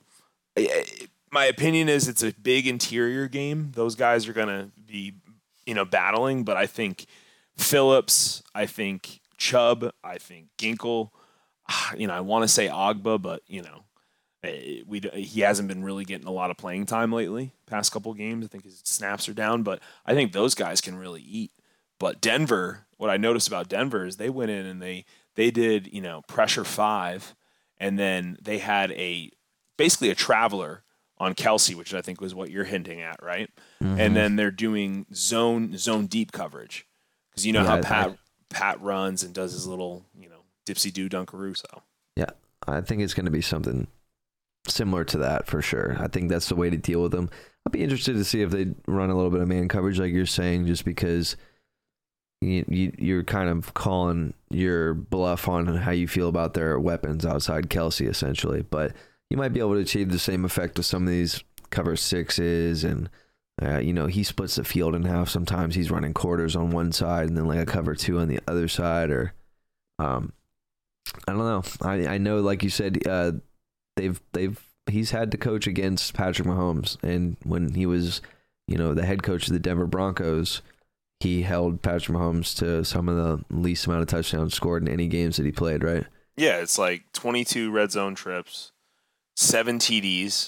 my opinion is it's a big interior game. Those guys are going to be, you know, battling, but I think Phillips, I think Chubb, I think Ginkle, you know, I want to say Ogba, but, you know, we he hasn't been really getting a lot of playing time lately, past couple games. I think his snaps are down, but I think those guys can really eat. But Denver, what I noticed about Denver is they went in and they they did, you know, pressure five, and then they had a basically a traveler on Kelsey, which I think was what you're hinting at, right? Mm-hmm. And then they're doing zone zone deep coverage because you know yeah, how Pat I, Pat runs and does his little, you know, dipsy do dunkaroo. So yeah, I think it's going to be something similar to that for sure. I think that's the way to deal with them. I'll be interested to see if they run a little bit of man coverage, like you're saying, just because you, you you're kind of calling your bluff on how you feel about their weapons outside Kelsey, essentially, but you might be able to achieve the same effect with some of these cover sixes, and uh, you know, he splits the field in half. Sometimes he's running quarters on one side and then like a cover two on the other side, or um, I don't know. I I know, like you said, uh, they've they've he's had to coach against Patrick Mahomes, and when he was, you know, the head coach of the Denver Broncos, he held Patrick Mahomes to some of the least amount of touchdowns scored in any games that he played, right? Yeah, it's like twenty-two red zone trips, seven T Ds,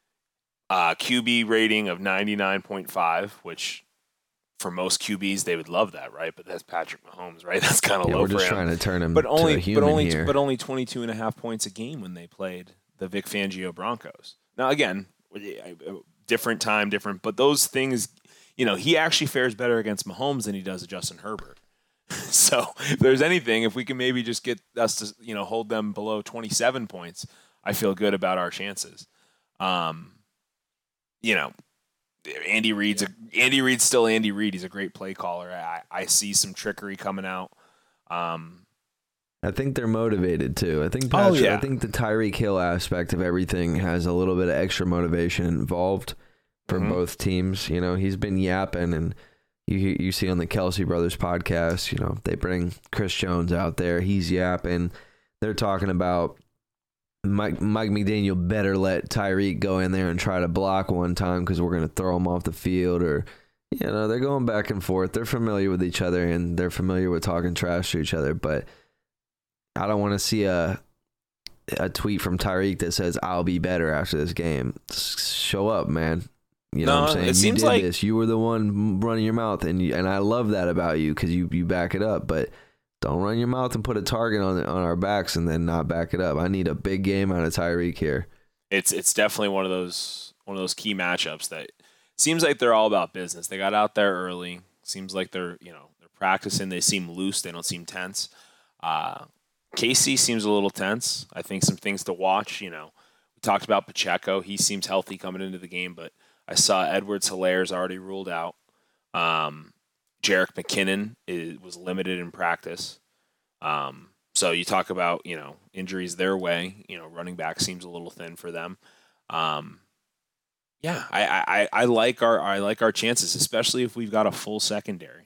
uh, Q B rating of ninety-nine point five, which for most Q Bs they would love that, right? But that's Patrick Mahomes, right? That's kind of yeah, low we're for just him. trying to turn him but only, to a human but only, here. But only twenty-two and a half points a game when they played the Vic Fangio Broncos. Now, again, different time, different, but those things, you know, he actually fares better against Mahomes than he does Justin Herbert. So if there's anything, if we can maybe just get us to, you know, hold them below twenty-seven points, I feel good about our chances. Um, you know, Andy Reid's a, Andy Reid's still Andy Reid. He's a great play caller. I, I see some trickery coming out. Um, I think they're motivated too. I think Patrick, oh, yeah. I think the Tyreek Hill aspect of everything has a little bit of extra motivation involved for mm-hmm. both teams. You know, he's been yapping, and you you see on the Kelsey Brothers podcast, you know, they bring Chris Jones out there. He's yapping. They're talking about Mike Mike McDaniel better let Tyreek go in there and try to block one time because we're going to throw him off the field, or you know, they're going back and forth. They're familiar with each other, and they're familiar with talking trash to each other, but I don't want to see a a tweet from Tyreek that says I'll be better after this game. Show up, man. You know no, what I'm saying? It you seems did like this. You were the one running your mouth, and you, and I love that about you because you, you back it up. But don't run your mouth and put a target on on our backs and then not back it up. I need a big game out of Tyreek here. It's it's definitely one of those one of those key matchups that seems like they're all about business. They got out there early. Seems like they're you know they're practicing. They seem loose. They don't seem tense. Uh, K C seems a little tense. I think some things to watch. You know, we talked about Pacheco. He seems healthy coming into the game, but I saw Edwards-Hilaire's already ruled out. Um, Jerick McKinnon is, was limited in practice. Um, So you talk about, you know, injuries their way, you know, running back seems a little thin for them. Um, yeah, I, I, I like our I like our chances, especially if we've got a full secondary.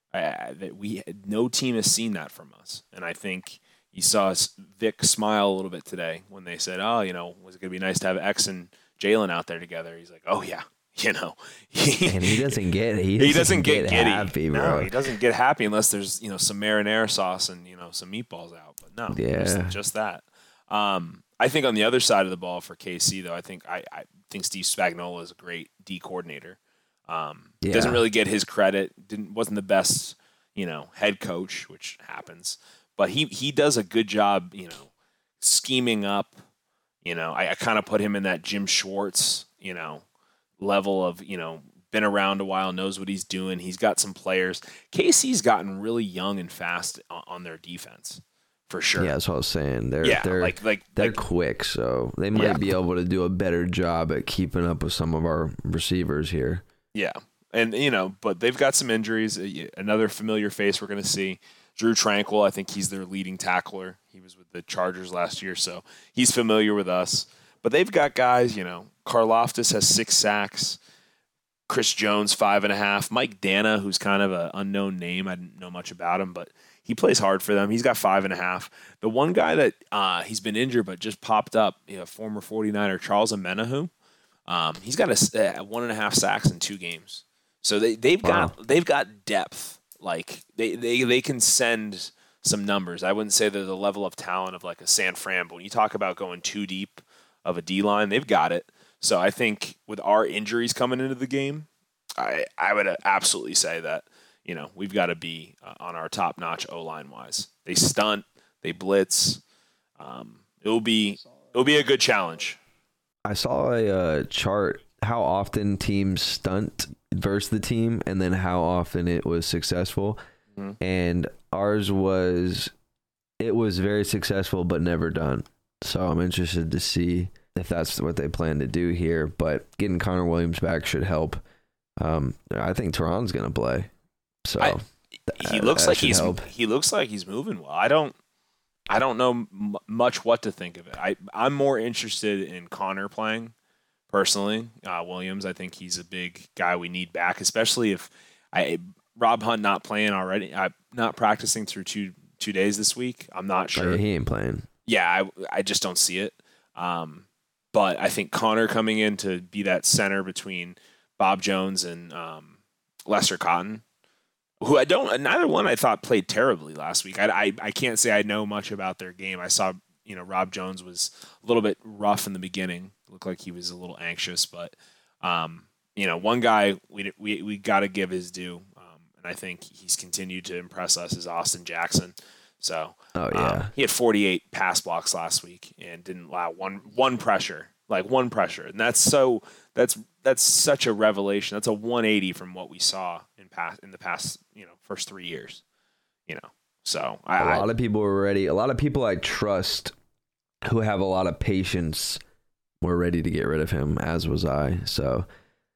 I, that we no team has seen that from us, and I think you saw us, Vic smile a little bit today when they said, "Oh, you know, was it going to be nice to have X and Jalen out there together?" He's like, "Oh yeah, you know." And he doesn't get he doesn't, he doesn't get, get giddy. happy, bro. No, he doesn't get happy unless there's, you know, some marinara sauce and, you know, some meatballs out. But no, yeah, just, just that. Um, I think on the other side of the ball for K C, though, I think I, I think Steve Spagnuolo is a great D coordinator. Um, yeah. Doesn't really get his credit. Didn't wasn't the best, you know, head coach, which happens. But he he does a good job, you know, scheming up. You know, I, I kind of put him in that Jim Schwartz, you know, level of, you know, been around a while, knows what he's doing. He's got some players. K C's gotten really young and fast on, on their defense, for sure. Yeah, that's what I was saying. They're yeah, they're like like they're like, quick, so they might yeah. be able to do a better job at keeping up with some of our receivers here. Yeah, and you know, but they've got some injuries. Another familiar face we're going to see, Drew Tranquil. I think he's their leading tackler. He was with the Chargers last year, so he's familiar with us. But they've got guys, you know, Karlaftis has six sacks. Chris Jones, five and a half. Mike Dana, who's kind of an unknown name. I didn't know much about him, but he plays hard for them. He's got five and a half. The one guy that uh, he's been injured but just popped up, you know, former forty-niner Charles Omenihu. Um, he's got a, a one and a half sacks in two games. So they they've Wow. got they've got depth. Like they, they they can send some numbers. I wouldn't say they're the level of talent of like a San Fran, but when you talk about going too deep of a D line, they've got it. So I think with our injuries coming into the game, I I would absolutely say that, you know, we've got to be uh, on our top notch O line wise. They stunt, they blitz. Um, it'll be it'll be a good challenge. I saw a uh, chart how often teams stunt versus the team, and then how often it was successful. Mm-hmm. And ours was it was very successful, but never done. So I'm interested to see if that's what they plan to do here. But getting Connor Williams back should help. Um, I think Tehran's gonna play. So I, he that, looks that like should he's help. he looks like he's moving well. I don't I don't know m- much what to think of it. I I'm more interested in Connor playing personally. Uh, Williams, I think he's a big guy we need back, especially if I Rob Hunt not playing already. I not practicing through two two days this week. I'm not Oh, sure. yeah, he ain't playing. Yeah, I I just don't see it. Um, but I think Connor coming in to be that center between Bob Jones and um, Lester Cotton, who I don't, neither one I thought played terribly last week. I, I, I can't say I know much about their game. I saw, you know, Rob Jones was a little bit rough in the beginning. Looked like he was a little anxious, but, um, you know, one guy we we, we got to give his due, um, and I think he's continued to impress us, is Austin Jackson. So, Oh yeah. um, he had forty-eight pass blocks last week and didn't allow one one pressure, like one pressure, and that's so that's that's such a revelation. That's a one eighty from what we saw in past in the past, you know, first three years. You know, so I, a lot I, of people were ready. A lot of people I trust who have a lot of patience were ready to get rid of him, as was I. So,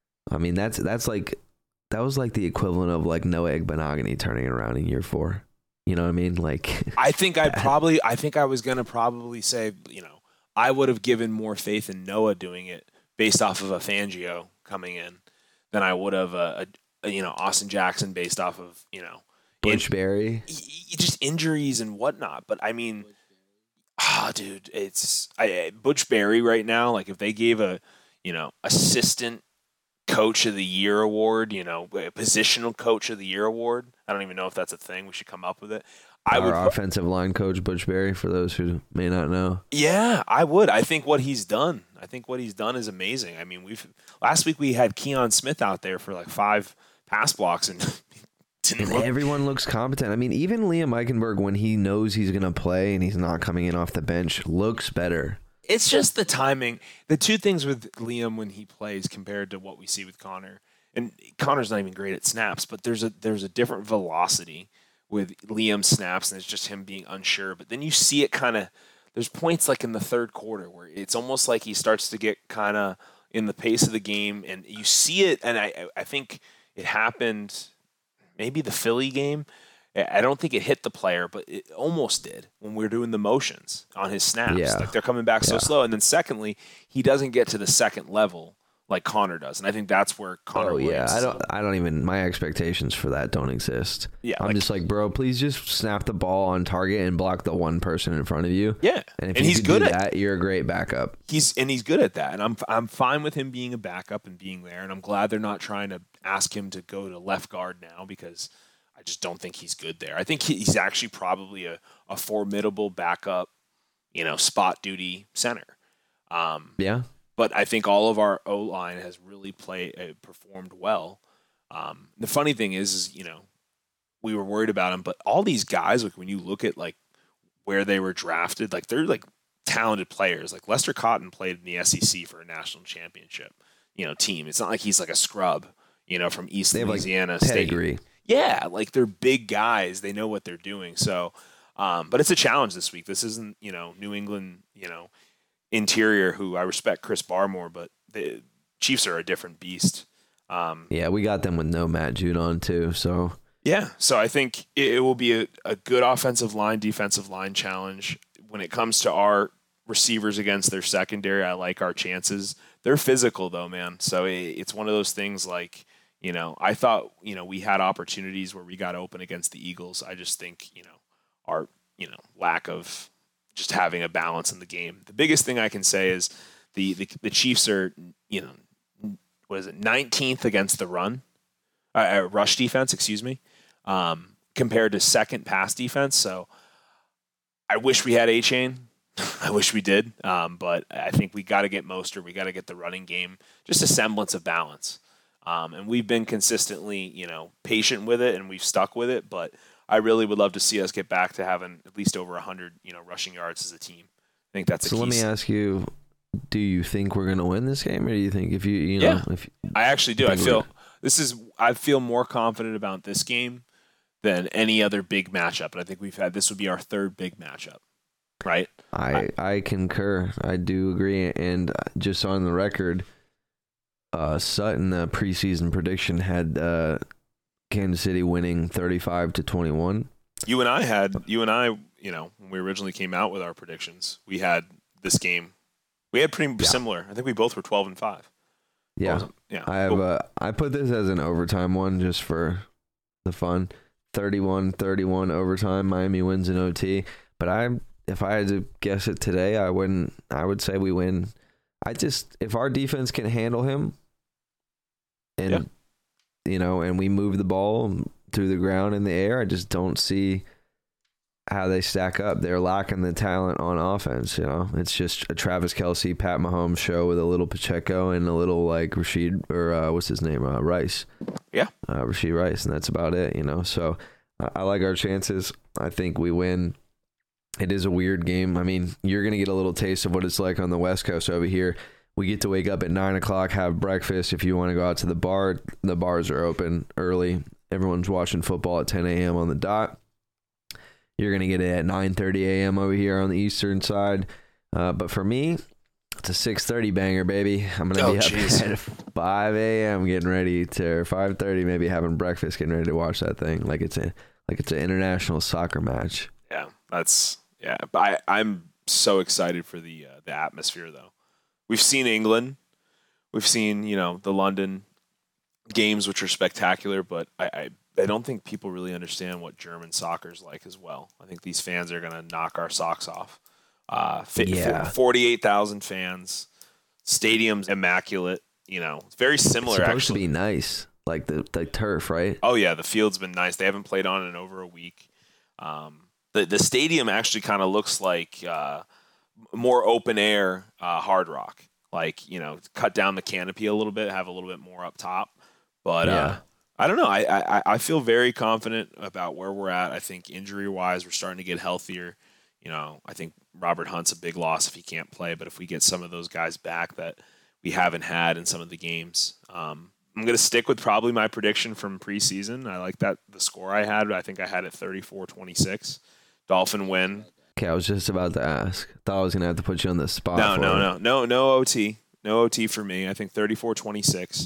I mean, that's that's like that was like the equivalent of like Noah Igbenogany turning it around in year four. You know what I mean? Like, I think I probably I think I was gonna probably say, you know, I would have given more faith in Noah doing it based off of a Fangio coming in than I would have a, a you know Austin Jackson based off of, you know, Butch Berry. just injuries and whatnot. But I mean, ah, oh, dude, it's I, Butch Berry right now. Like if they gave a, you know, assistant coach of the year award, you know, a positional coach of the year award. I don't even know if that's a thing. We should come up with it. I Our would, offensive line coach, Butch Berry, for those who may not know. yeah, I would. I think what he's done. I think what he's done is amazing. I mean, we've last week we had Keon Smith out there for like five pass blocks and didn't And look. everyone looks competent. I mean, even Liam Eichenberg, when he knows he's going to play and he's not coming in off the bench, looks better. It's just the timing. The two things with Liam when he plays compared to what we see with Connor, and Connor's not even great at snaps, but there's a there's a different velocity with Liam snaps, and it's just him being unsure. But then you see it kind of. There's points like in the third quarter where it's almost like he starts to get kind of in the pace of the game, and you see it. And I I think it happened maybe the Philly game. I don't think it hit the player, but it almost did when we were doing the motions on his snaps. Yeah. Like they're coming back so Yeah. slow. And then secondly, he doesn't get to the second level like Connor does. And I think that's where Connor Oh yeah, Williams I is don't. I don't even. My expectations for that don't exist. Yeah, I'm like- just like, bro, please just snap the ball on target and block the one person in front of you. Yeah, and if and you he's could good do at that, you're a great backup. He's and he's good at that, and I'm I'm fine with him being a backup and being there. And I'm glad they're not trying to ask him to go to left guard now because I just don't think he's good there. I think he, he's actually probably a, a formidable backup, you know, spot duty center. Um, Yeah, But I think all of our O line has really played uh, performed well. Um, the funny thing is, is, you know, we were worried about him, but all these guys, like when you look at like where they were drafted, like they're like talented players. Like Lester Cotton played in the S E C for a national championship, you know, team. It's not like he's like a scrub, you know, from East they have Louisiana like State. pedigree. Yeah, like they're big guys. They know what they're doing. So, um, but it's a challenge this week. This isn't, you know, New England, you know, interior, who I respect Chris Barmore, but the Chiefs are a different beast. Um, Yeah, we got them with no Matt Judon too. So yeah, so I think it, it will be a, a good offensive line, defensive line challenge. When it comes to our receivers against their secondary, I like our chances. They're physical though, man. So it, it's one of those things like, you know, I thought, you know, we had opportunities where we got open against the Eagles. I just think, you know, our, you know, lack of just having a balance in the game. The biggest thing I can say is the, the, the Chiefs are, you know, what is it, nineteenth against the run, uh, rush defense, excuse me, um, compared to second pass defense. So I wish we had A-Chain. I wish we did. Um, but I think we got to get Mostert. We got to get the running game, just a semblance of balance. Um, and we've been consistently, you know, patient with it, and we've stuck with it. But I really would love to see us get back to having at least over one hundred, you know, rushing yards as a team. I think that's a so key. let me ask you: do you think we're gonna win this game, or do you think if you you know Yeah. if I actually do. I think feel we're- this is. I feel more confident about this game than any other big matchup. And I think we've had this would be our third big matchup, right? I I concur. I do agree. And just on the record, uh, Sutton, the preseason prediction had uh, Kansas City winning thirty-five to twenty-one. You and I had you and I, you know, when we originally came out with our predictions, we had this game. We had pretty Yeah. similar. I think we both were twelve and five. Yeah, yeah. I have a. I put this as an overtime one just for the fun. thirty-one thirty-one overtime. Miami wins in O T. But I, if I had to guess it today, I wouldn't. I would say we win. I just if our defense can handle him, and Yeah. you know, and we move the ball through the ground in the air, I just don't see how they stack up. They're lacking the talent on offense. You know, it's just a Travis Kelce, Pat Mahomes show with a little Pacheco and a little like Rashid or uh, what's his name, uh, Rice. Yeah, uh, Rashid Rice, and that's about it. You know, so I, I like our chances. I think we win. It is a weird game. I mean, you're gonna get a little taste of what it's like on the West Coast over here. We get to wake up at nine o'clock, have breakfast. If you want to go out to the bar, the bars are open early. Everyone's watching football at ten a.m. on the dot. You're going to get it at nine thirty a.m. over here on the eastern side. Uh, but for me, it's a six thirty banger, baby. I'm going to Oh, be up geez. at five a.m. getting ready to, or five thirty maybe having breakfast, getting ready to watch that thing like it's a like it's an international soccer match. yeah. That's yeah. But I I'm so excited for the uh, the atmosphere though. We've seen England, we've seen you know the London games, which are spectacular, but I. I I don't think people really understand what German soccer is like as well. I think these fans are going to knock our socks off. Uh, fi- Yeah. forty-eight thousand fans, stadium's immaculate. You know, it's very similar. It's supposed actually, to be nice, like the the turf, right? oh yeah, the field's been nice. They haven't played on it in over a week. Um, the the stadium actually kind of looks like uh, more open air uh, Hard Rock. Like you know, cut down the canopy a little bit, have a little bit more up top. But Yeah. uh, I don't know. I, I I feel very confident about where we're at. I think injury wise, we're starting to get healthier. You know, I think Robert Hunt's a big loss if he can't play. But if we get some of those guys back that we haven't had in some of the games, um, I'm going to stick with probably my prediction from preseason. I like that the score I had. I think I had it thirty-four twenty-six. Dolphin win. Okay, I was just about to ask. Thought I was gonna have to put you on the spot. No, for no, it. no, no, no O T. No O T for me. I think thirty-four twenty-six.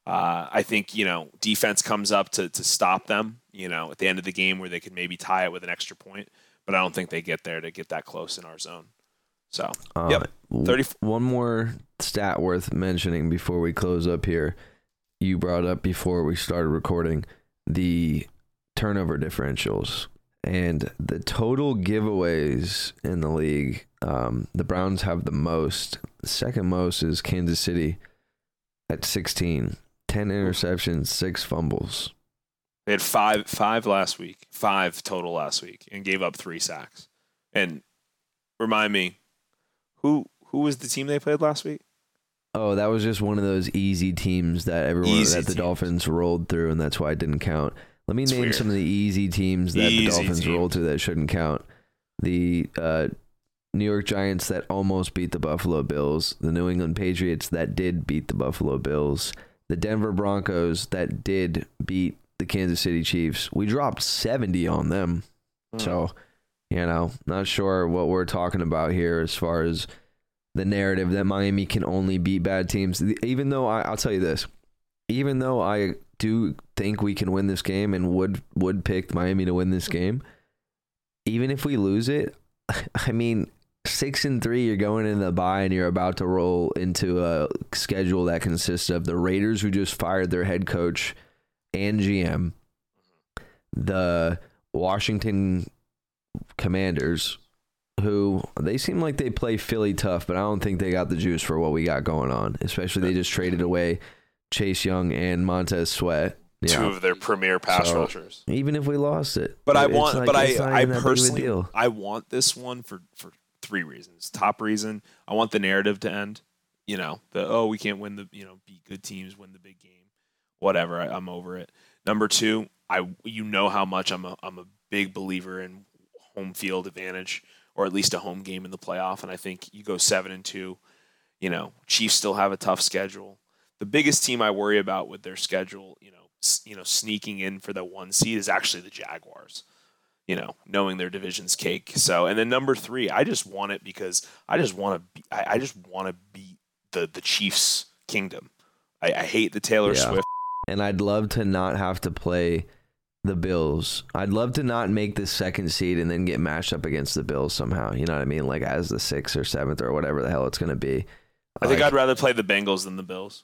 Uh, I think, you know, defense comes up to to stop them, you know, at the end of the game where they could maybe tie it with an extra point. But I don't think they get there to get that close in our zone. So, uh, yep. thirty One more stat worth mentioning before we close up here. You brought up before we started recording the turnover differentials and the total giveaways in the league. Um, the Browns have the most. The second most is Kansas City at sixteen. ten interceptions, six fumbles. They had five five last week, five total last week, and gave up three sacks. And remind me, who who was the team they played last week? Oh, that was just one of those easy teams that everyone Easy that the teams. Dolphins rolled through, and that's why it didn't count. Let me It's name weird. some of the easy teams that Easy the Dolphins teams. rolled through that shouldn't count. The uh, New York Giants that almost beat the Buffalo Bills. The New England Patriots that did beat the Buffalo Bills. The Denver Broncos that did beat the Kansas City Chiefs. We dropped seventy on them. Hmm. So, you know, not sure what we're talking about here as far as the narrative that Miami can only beat bad teams. Even though I, I'll tell you this, even though I do think we can win this game and would would pick Miami to win this game, even if we lose it, I mean, six and three, you're going into the bye and you're about to roll into a schedule that consists of the Raiders, who just fired their head coach and G M, the Washington Commanders, who they seem like they play Philly tough, but I don't think they got the juice for what we got going on. Especially they just traded away Chase Young and Montez Sweat. Two Yeah. of their premier pass So, rushers. Even if we lost it, But I it's want, like- but I, it's not I even that big of a personally, deal. I want this one for, for three reasons. Top reason, I want the narrative to end. You know, the, oh, we can't win the, you know, beat good teams, win the big game, whatever. I, I'm over it. Number two, I, you know how much I'm a, I'm a big believer in home field advantage, or at least a home game in the playoff. And I think you go seven and two, you know, Chiefs still have a tough schedule. The biggest team I worry about with their schedule, you know, you know, sneaking in for the one seed is actually the Jaguars, you know, knowing their division's cake. So, and then number three, I just want it because I just want to be, I, I just want to beat the, the Chiefs kingdom. I, I hate the Taylor Yeah. Swift. And I'd love to not have to play the Bills. I'd love to not make the second seed and then get matched up against the Bills somehow. You know what I mean? Like as the sixth or seventh or whatever the hell it's going to be. I think Like, I'd rather play the Bengals than the Bills.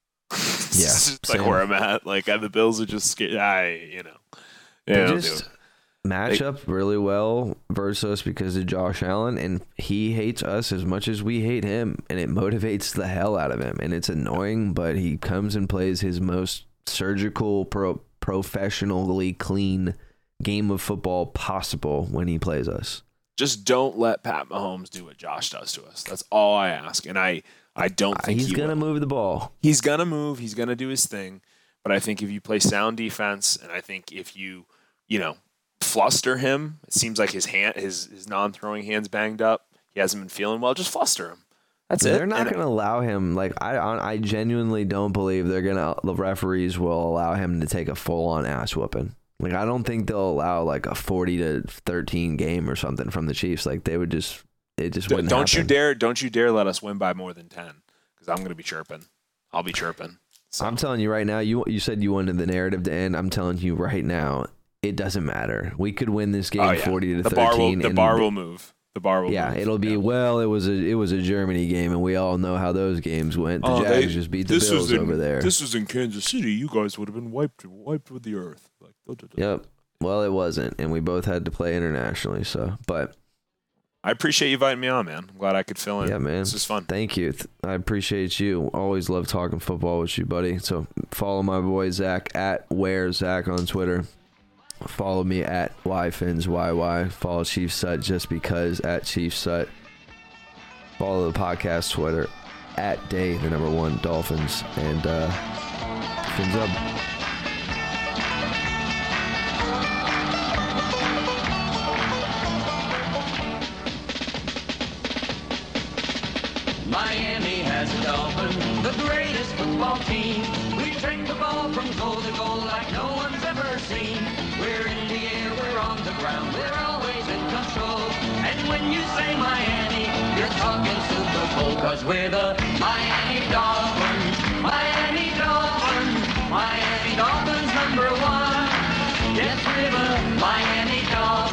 Yeah, It's just like same. where I'm at. Like uh, the Bills are just scared. I, you know, they yeah, just match up really well versus us because of Josh Allen, and he hates us as much as we hate him, and it motivates the hell out of him. And it's annoying, but he comes and plays his most surgical, pro, professionally clean game of football possible when he plays us. just don't let Pat Mahomes do what Josh does to us. That's all I ask, and I, I don't think He's he gonna will. move the ball. He's gonna move. He's gonna do his thing. But I think if you play sound defense, and I think if you, you know, fluster him, it seems like his hand, his his non-throwing hands banged up. He hasn't been feeling well. Just fluster him. That's it. They're not And- going to allow him. Like I, I genuinely don't believe they're gonna. The referees will allow him to take a full-on ass whooping. Like I don't think they'll allow like a forty to thirteen game or something from the Chiefs. Like they would just, it just wouldn't. Don't you happen. dare! Don't you dare let us win by more than ten, because I'm gonna be chirping. I'll be chirping. So. I'm telling you right now. You you said you wanted the narrative to end. I'm telling you right now, it doesn't matter. We could win this game Oh, yeah. forty to the thirteen. bar will, the and bar will move. The bar will Yeah, move. it'll be Yeah. well. It was a it was a Germany game, and we all know how those games went. The Oh, Jags they- just beat the this was Bills in- over there. This was in Kansas City. You guys would have been wiped wiped with the earth. Like, da, da, da. Yep. Well, it wasn't, and we both had to play internationally. So, but I appreciate you inviting me on, man. I'm glad I could fill in. yeah, man, This is fun. Thank you. Th- I appreciate you. Always love talking football with you, buddy. So follow my boy Zach at where Zach on Twitter. Follow me at yfinsyy. Follow Chief Sut just because at Chief Sut. Follow the podcast Twitter at day the number one Dolphins and uh, fins up. Miami has a Dolphin, the greatest football team. We train the ball from goal to goal like no one's ever seen. We're in the air, we're on the ground, we're always in control. And when you say Miami, you're talking Super Bowl, cause we're the Miami Dolphins, Miami Dolphins. Miami Dolphins.